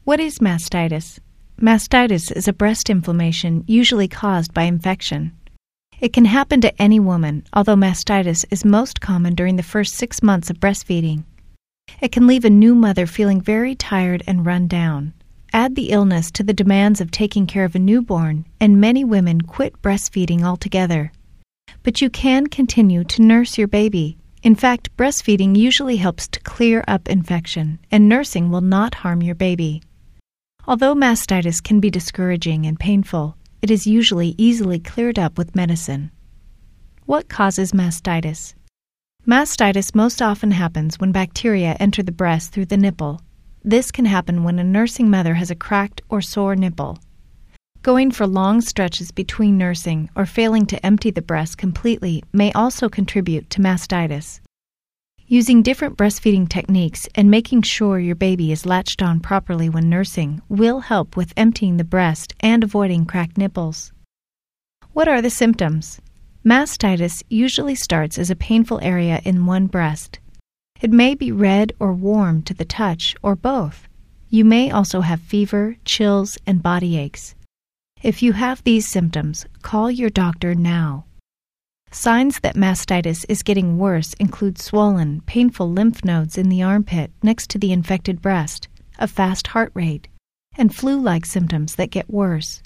What is mastitis? Mastitis is a breast inflammation usually caused by infection. It can happen to any woman, although mastitis is most common during the first 6 months of breastfeeding. It can leave a new mother feeling very tired and run down. Add the illness to the demands of taking care of a newborn, and many women quit breastfeeding altogether. But you can continue to nurse your baby. In fact, breastfeeding usually helps to clear up infection, and nursing will not harm your baby. Although mastitis can be discouraging and painful, it is usually easily cleared up with medicine. What causes mastitis? Mastitis most often happens when bacteria enter the breast through the nipple. This can happen when a nursing mother has a cracked or sore nipple. Going for long stretches between nursing or failing to empty the breast completely may also contribute to mastitis. Using different breastfeeding techniques and making sure your baby is latched on properly when nursing will help with emptying the breast and avoiding cracked nipples. What are the symptoms? Mastitis usually starts as a painful area in one breast. It may be red or warm to the touch, or both. You may also have fever, chills, and body aches. If you have these symptoms, call your doctor now. Signs that mastitis is getting worse include swollen, painful lymph nodes in the armpit next to the infected breast, a fast heart rate, and flu-like symptoms that get worse.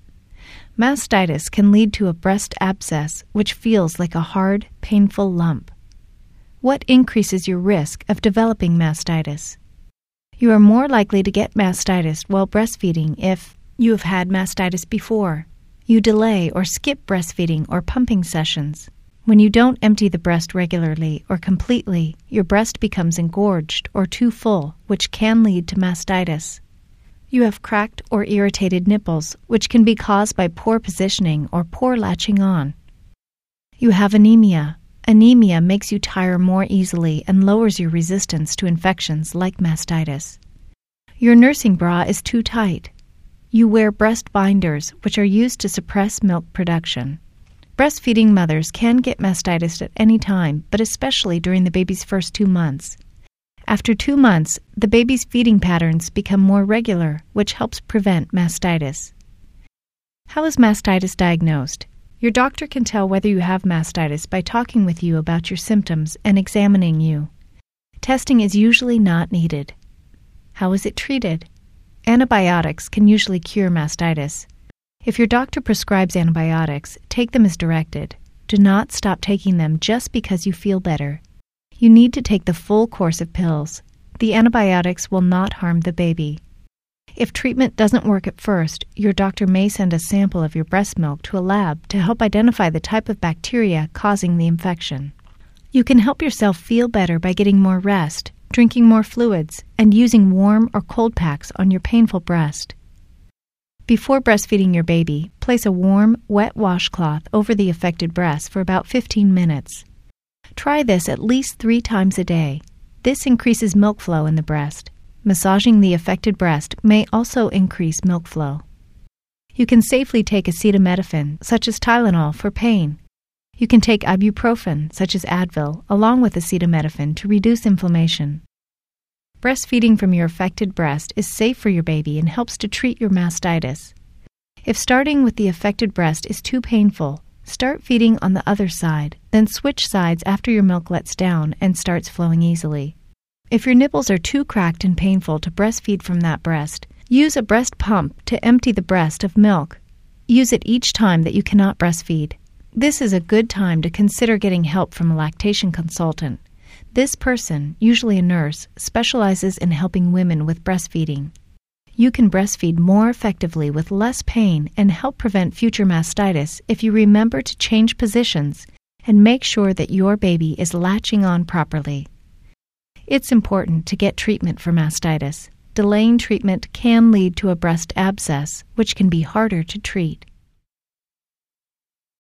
Mastitis can lead to a breast abscess, which feels like a hard, painful lump. What increases your risk of developing mastitis? You are more likely to get mastitis while breastfeeding if you have had mastitis before, you delay or skip breastfeeding or pumping sessions, when you don't empty the breast regularly or completely, your breast becomes engorged or too full, which can lead to mastitis. You have cracked or irritated nipples, which can be caused by poor positioning or poor latching on. You have anemia. Anemia makes you tire more easily and lowers your resistance to infections like mastitis. Your nursing bra is too tight. You wear breast binders, which are used to suppress milk production. Breastfeeding mothers can get mastitis at any time, but especially during the baby's first 2 months. After 2 months, the baby's feeding patterns become more regular, which helps prevent mastitis. How is mastitis diagnosed? Your doctor can tell whether you have mastitis by talking with you about your symptoms and examining you. Testing is usually not needed. How is it treated? Antibiotics can usually cure mastitis. If your doctor prescribes antibiotics, take them as directed. Do not stop taking them just because you feel better. You need to take the full course of pills. The antibiotics will not harm the baby. If treatment doesn't work at first, your doctor may send a sample of your breast milk to a lab to help identify the type of bacteria causing the infection. You can help yourself feel better by getting more rest, drinking more fluids, and using warm or cold packs on your painful breast. Before breastfeeding your baby, place a warm, wet washcloth over the affected breast for about 15 minutes. Try this at least 3 times a day. This increases milk flow in the breast. Massaging the affected breast may also increase milk flow. You can safely take acetaminophen, such as Tylenol, for pain. You can take ibuprofen, such as Advil, along with acetaminophen to reduce inflammation. Breastfeeding from your affected breast is safe for your baby and helps to treat your mastitis. If starting with the affected breast is too painful, start feeding on the other side, then switch sides after your milk lets down and starts flowing easily. If your nipples are too cracked and painful to breastfeed from that breast, use a breast pump to empty the breast of milk. Use it each time that you cannot breastfeed. This is a good time to consider getting help from a lactation consultant. This person, usually a nurse, specializes in helping women with breastfeeding. You can breastfeed more effectively with less pain and help prevent future mastitis if you remember to change positions and make sure that your baby is latching on properly. It's important to get treatment for mastitis. Delaying treatment can lead to a breast abscess, which can be harder to treat.